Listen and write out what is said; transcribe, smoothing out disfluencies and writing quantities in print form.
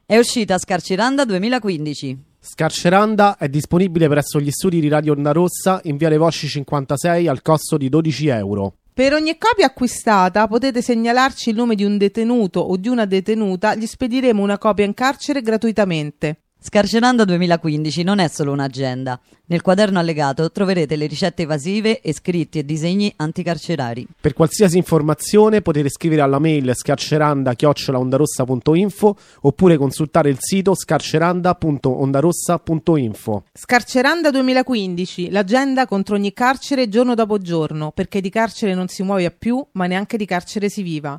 È uscita Scarceranda 2015. Scarceranda è disponibile presso gli studi di Radio Onda Rossa in Viale Vosci 56 al costo di €12. Per ogni copia acquistata potete segnalarci il nome di un detenuto o di una detenuta, gli spediremo una copia in carcere gratuitamente. Scarceranda 2015 non è solo un'agenda. Nel quaderno allegato troverete le ricette evasive e scritti e disegni anticarcerari. Per qualsiasi informazione potete scrivere alla mail scarceranda@ondarossa.info oppure consultare il sito scarceranda.ondarossa.info. Scarceranda 2015, l'agenda contro ogni carcere giorno dopo giorno, perché di carcere non si muove più, ma neanche di carcere si viva.